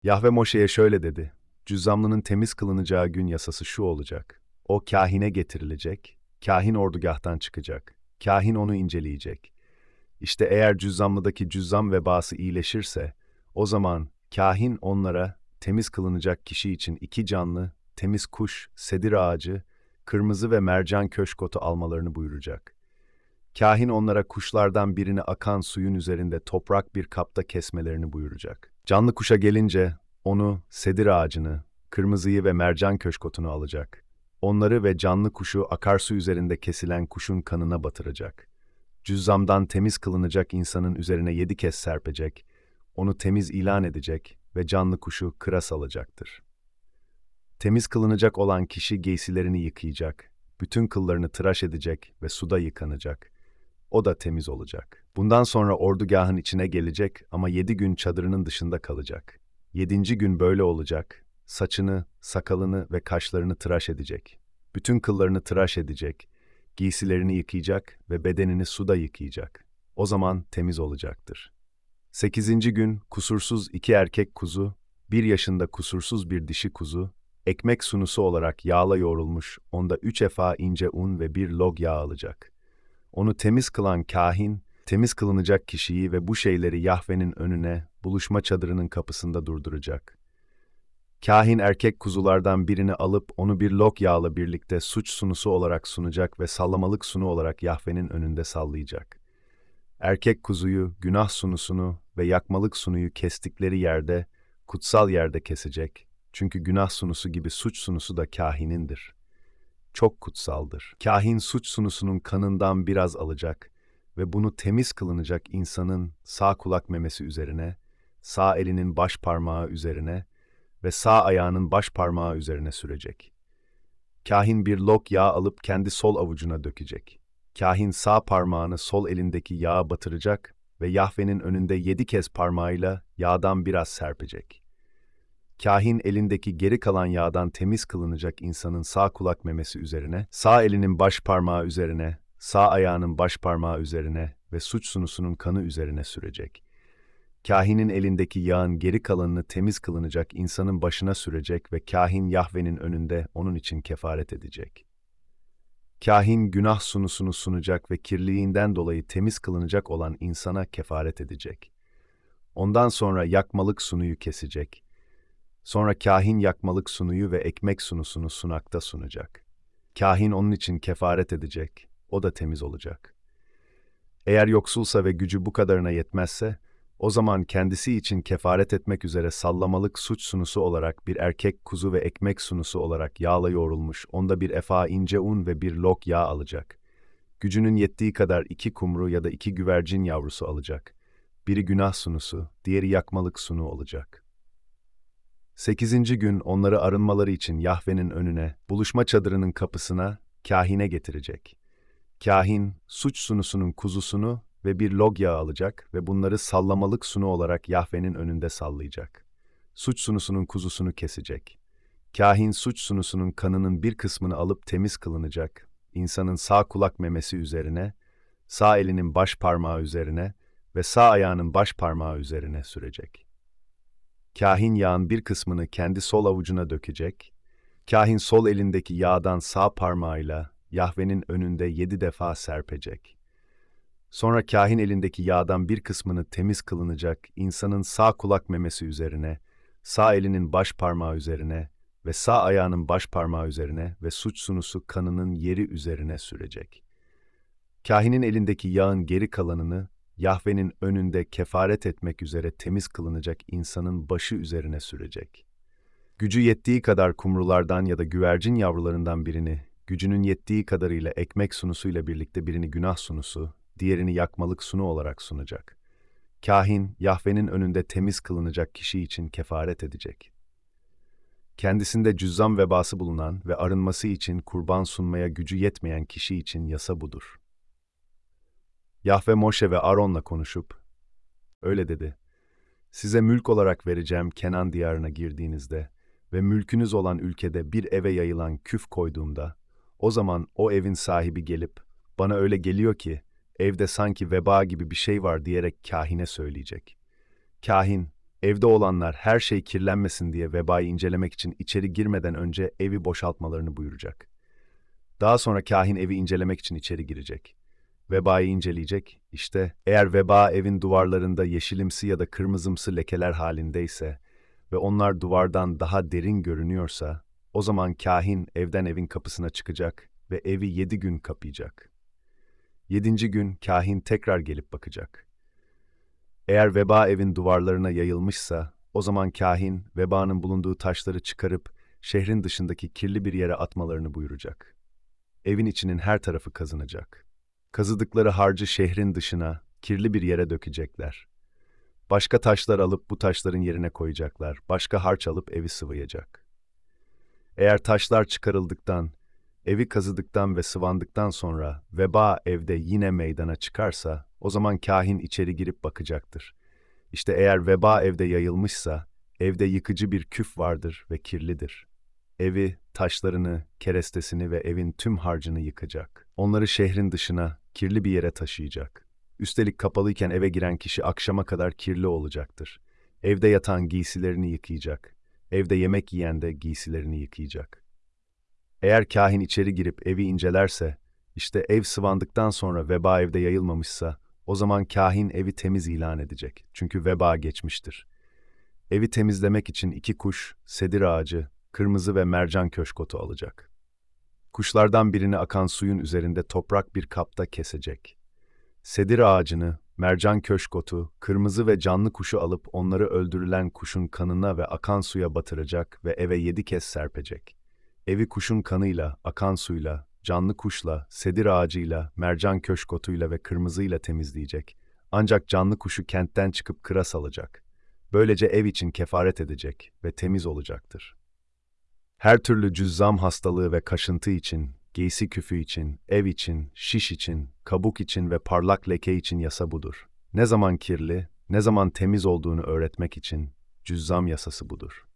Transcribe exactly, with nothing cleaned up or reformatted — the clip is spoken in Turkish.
Yahve Moşe'ye şöyle dedi: Cüzzamlının temiz kılınacağı gün yasası şu olacak. O kahine getirilecek, kahin ordugahtan çıkacak, kahin onu inceleyecek. İşte eğer cüzzamlıdaki cüzzam vebası iyileşirse, o zaman kahin onlara temiz kılınacak kişi için iki canlı, temiz kuş, sedir ağacı, kırmızı ve mercan köşkotu almalarını buyuracak. Kahin onlara kuşlardan birini akan suyun üzerinde toprak bir kapta kesmelerini buyuracak. Canlı kuşa gelince onu, sedir ağacını, kırmızıyı ve mercan köşkotunu alacak. Onları ve canlı kuşu akarsu üzerinde kesilen kuşun kanına batıracak. Cüzzamdan temiz kılınacak insanın üzerine yedi kez serpecek, onu temiz ilan edecek ve canlı kuşu kıra salacaktır. Temiz kılınacak olan kişi giysilerini yıkayacak, bütün kıllarını tıraş edecek ve suda yıkanacak. O da temiz olacak. Bundan sonra ordugahın içine gelecek ama yedi gün çadırının dışında kalacak. Yedinci gün böyle olacak, saçını, sakalını ve kaşlarını tıraş edecek. Bütün kıllarını tıraş edecek, giysilerini yıkayacak ve bedenini suda yıkayacak. O zaman temiz olacaktır. Sekizinci gün kusursuz iki erkek kuzu, bir yaşında kusursuz bir dişi kuzu, ekmek sunusu olarak yağla yoğrulmuş, onda üç efa ince un ve bir log yağ alacak. Onu temiz kılan kahin, temiz kılınacak kişiyi ve bu şeyleri Yahve'nin önüne, buluşma çadırının kapısında durduracak. Kahin erkek kuzulardan birini alıp onu bir lok yağla birlikte suç sunusu olarak sunacak ve sallamalık sunu olarak Yahve'nin önünde sallayacak. Erkek kuzuyu, günah sunusunu ve yakmalık sunuyu kestikleri yerde, kutsal yerde kesecek. Çünkü günah sunusu gibi suç sunusu da kahinindir. Çok kutsaldır. Kahin suç sunusunun kanından biraz alacak ve bunu temiz kılınacak insanın sağ kulak memesi üzerine, sağ elinin baş parmağı üzerine ve sağ ayağının baş parmağı üzerine sürecek. Kahin bir lok yağ alıp kendi sol avucuna dökecek. Kahin sağ parmağını sol elindeki yağa batıracak ve Yahve'nin önünde yedi kez parmağıyla yağdan biraz serpecek. Kahin elindeki geri kalan yağdan temiz kılınacak insanın sağ kulak memesi üzerine, sağ elinin baş parmağı üzerine, sağ ayağının baş parmağı üzerine ve suç sunusunun kanı üzerine sürecek. Kahinin elindeki yağın geri kalanını temiz kılınacak insanın başına sürecek ve kahin Yahve'nin önünde onun için kefaret edecek. Kahin günah sunusunu sunacak ve kirliliğinden dolayı temiz kılınacak olan insana kefaret edecek. Ondan sonra yakmalık sunuyu kesecek. Sonra kahin yakmalık sunuyu ve ekmek sunusunu sunakta sunacak. Kahin onun için kefaret edecek, o da temiz olacak. Eğer yoksulsa ve gücü bu kadarına yetmezse, o zaman kendisi için kefaret etmek üzere sallamalık suç sunusu olarak bir erkek kuzu ve ekmek sunusu olarak yağla yoğrulmuş, onda bir efa ince un ve bir lok yağ alacak. Gücünün yettiği kadar iki kumru ya da iki güvercin yavrusu alacak. Biri günah sunusu, diğeri yakmalık sunu olacak. Sekizinci gün onları arınmaları için Yahve'nin önüne, buluşma çadırının kapısına, kahine getirecek. Kahin, suç sunusunun kuzusunu ve bir log yağı alacak ve bunları sallamalık sunu olarak Yahve'nin önünde sallayacak. Suç sunusunun kuzusunu kesecek. Kahin suç sunusunun kanının bir kısmını alıp temiz kılınacak, insanın sağ kulak memesi üzerine, sağ elinin baş parmağı üzerine ve sağ ayağının baş parmağı üzerine sürecek. Kahin yağın bir kısmını kendi sol avucuna dökecek, kahin sol elindeki yağdan sağ parmağıyla Yahve'nin önünde yedi defa serpecek. Sonra kahin elindeki yağdan bir kısmını temiz kılınacak, insanın sağ kulak memesi üzerine, sağ elinin baş parmağı üzerine ve sağ ayağının baş parmağı üzerine ve suç sunusu kanının yeri üzerine sürecek. Kahinin elindeki yağın geri kalanını, Yahve'nin önünde kefaret etmek üzere temiz kılınacak insanın başı üzerine sürecek. Gücü yettiği kadar kumrulardan ya da güvercin yavrularından birini, gücünün yettiği kadarıyla ekmek sunusuyla birlikte birini günah sunusu, diğerini yakmalık sunu olarak sunacak. Kahin, Yahve'nin önünde temiz kılınacak kişi için kefaret edecek. Kendisinde cüzzam vebası bulunan ve arınması için kurban sunmaya gücü yetmeyen kişi için yasa budur. Yahve Moşe ve Aron'la konuşup, öyle dedi, size mülk olarak vereceğim Kenan diyarına girdiğinizde ve mülkünüz olan ülkede bir eve yayılan küf koyduğumda, o zaman o evin sahibi gelip, bana öyle geliyor ki, evde sanki veba gibi bir şey var diyerek kahine söyleyecek. Kahin, Evde olanlar her şey kirlenmesin diye vebayı incelemek için içeri girmeden önce evi boşaltmalarını buyuracak. Daha sonra kahin evi incelemek için içeri girecek. Vebayı inceleyecek. İşte eğer veba evin duvarlarında yeşilimsi ya da kırmızımsı lekeler halindeyse ve onlar duvardan daha derin görünüyorsa, o zaman kahin evden evin kapısına çıkacak ve evi yedi gün kapayacak. Yedinci gün kahin tekrar gelip bakacak. Eğer veba evin duvarlarına yayılmışsa, o zaman kahin vebanın bulunduğu taşları çıkarıp şehrin dışındaki kirli bir yere atmalarını buyuracak. Evin içinin her tarafı kazınacak. Kazıdıkları harcı şehrin dışına, kirli bir yere dökecekler. Başka taşlar alıp bu taşların yerine koyacaklar. Başka harç alıp evi sıvayacak. Eğer taşlar çıkarıldıktan, evi kazıdıktan ve sıvandıktan sonra veba evde yine meydana çıkarsa, o zaman kahin içeri girip bakacaktır. İşte eğer veba evde yayılmışsa, evde yıkıcı bir küf vardır ve kirlidir. Evi, taşlarını, kerestesini ve evin tüm harcını yıkacak. Onları şehrin dışına, kirli bir yere taşıyacak. Üstelik kapalıyken eve giren kişi akşama kadar kirli olacaktır. Evde yatan giysilerini yıkayacak. Evde yemek yiyen de giysilerini yıkayacak. Eğer kahin içeri girip evi incelerse, işte ev sıvandıktan sonra veba evde yayılmamışsa, o zaman kahin evi temiz ilan edecek. Çünkü veba geçmiştir. Evi temizlemek için iki kuş, sedir ağacı, kırmızı ve mercan köşkotu alacak. Kuşlardan birini akan suyun üzerinde toprak bir kapta kesecek. Sedir ağacını, mercan köşkotu, kırmızı ve canlı kuşu alıp onları öldürülen kuşun kanına ve akan suya batıracak ve eve yedi kez serpecek. Evi kuşun kanıyla, akan suyla, canlı kuşla, sedir ağacıyla, mercan köşkotuyla ve kırmızıyla temizleyecek. Ancak canlı kuşu kentten çıkıp kıra salacak. Böylece ev için kefaret edecek ve temiz olacaktır. Her türlü cüzzam hastalığı ve kaşıntı için, giysi küfü için, ev için, şiş için, kabuk için ve parlak leke için yasa budur. Ne zaman kirli, ne zaman temiz olduğunu öğretmek için cüzzam yasası budur.